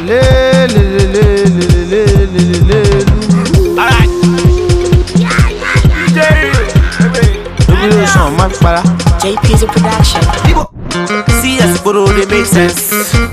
Alright. JP's a production. See us photo, they make sense.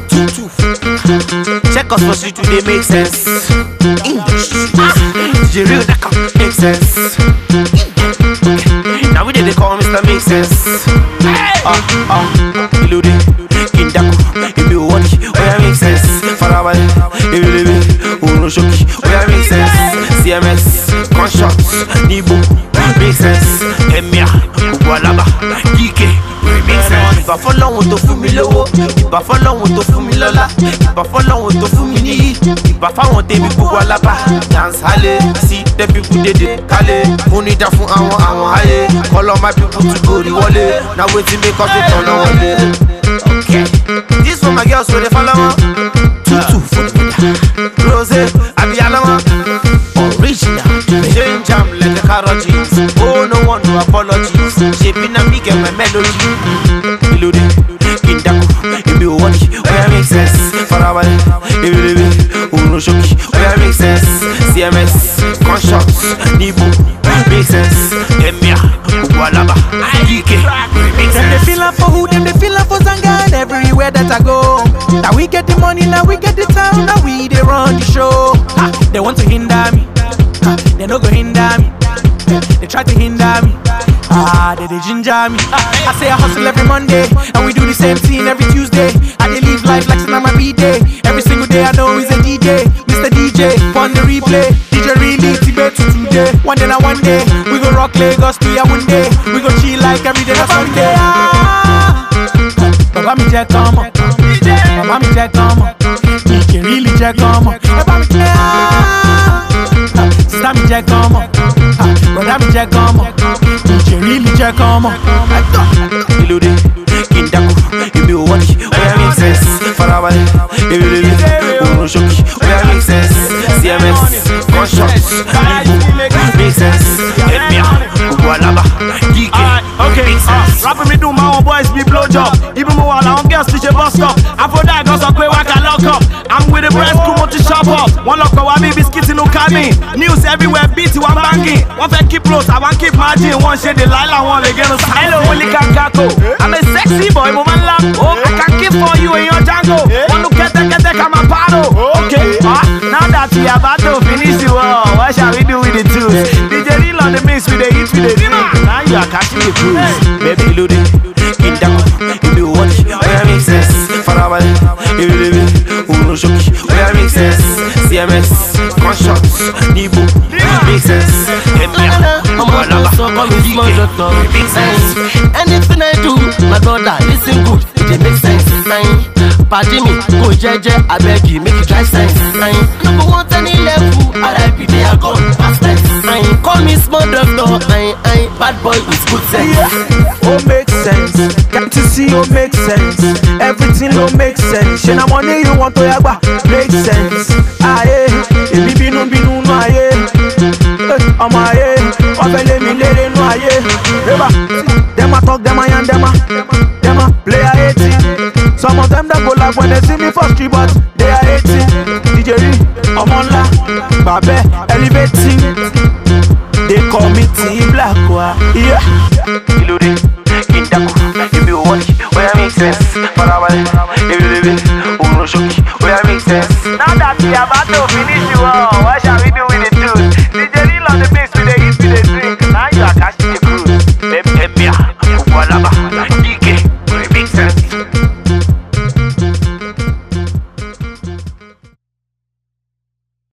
Check us for street, they make sense. English, the real that can make sense. Now we did they call Mr. Make Sense. Illude, Kindaku, if you want it, where make sense. Farabale, if you live it, Uno Shoki, where make sense. CMS, Conshots, Nibo, make sense. Emia, Walaba, Kike, make sense. If I follow to Fumilowo, if I follow to Fumilola, if I follow to Fumini, if I found the people Walaba, dance Hale, see the people did it, Kale, Munita Fu Haye, call on my people to go the wallet. Now wait to make us the turn on the okay. This for my girls, so they follow Tutu, Rose, Abialama, original, change jam like a carrot jeans. Oh, no one no apologies. Shaping a big and my melody. Illude, Kindaku, if you want it, where make sense. Farabale, if you live it, Uno Shoki, where make sense. CMS, Conshots, Nibo, make sense. Emia, Walaba, Kike, make sense. They feel up for who, them they feel up for Zanga. And everywhere that I go, now we get the money, now we get the town, now we they run the show. They want to hinder me, they no go hinder me. They try to hinder me, they ginger me. I say I hustle every Monday, and we do the same thing every Tuesday. I they live life like it's not my B-day. Every single day I know he's a DJ, Mr. DJ, on the replay. DJ really Tibet to today. One day, we go rock Lagos to Yaoundé. We go chill like every day, Sunday. Baba mi check come on, Baba mi check come on, DJ really check come on. Baba mi check, sister mi check come on, brother mi check come on, DJ really check come on. Illude, Kindaku, if you want it, where make sense. Farabale, if you live it, Uno Shoki, where make sense. CMS, Conshots, Nibo, make sense. Emia, Walaba, Kike, make sense. Rapping me do my own boys be blow job. Even more while I'm girls teach a bus stop. After that, goes up, I can lock up. I'm with the breast, come on to shop up. One lock up, I be biscuits in no cabin. News everywhere, beat one banging. One fed keep close, I want keep margin. One shade the Lila, one again. Hello, Willie Kakako. I'm a sexy boy, woman lap. Oh, I can keep for you in your Django. One look at the come a paddle. Okay, now that we are about to finish the war, what shall we do with the tools? DJ Lil on the mix with the hits with the now you are catching the cruise. Baby, Illude, Kindaku, if you want it, where make sense. Farabale, if you live it, Uno Shoki, where make sense. CMS, Conshots, Nibo, make sense. Emia, Walaba, Kike, make sense. Anything I do, my brother, listen good, it make sense. Pardon me, go jeje, I beg you, make it try sense. Number one, any level, RIP, they are gone, past tense. Call me small doctor, bad boy with good sense. Oh, make sense. Can't you see? Oh, make sense. Everything don't make sense. Shena money you want to yagba, make sense. Aye, if you no aye. I'm aye. Obele mi lere no aye. Reba, them a talk, them a yan, them a play a 80. Some of them that go laugh when they see me for street, but they are 80. DJ Omonla, Babe, elevating. They call me T-Black, yeah. Illude, Kindaku, if you want it, where make sense. Farabale, if you live it, Uno Shoki, where make sense. Now that we are about to finish the war.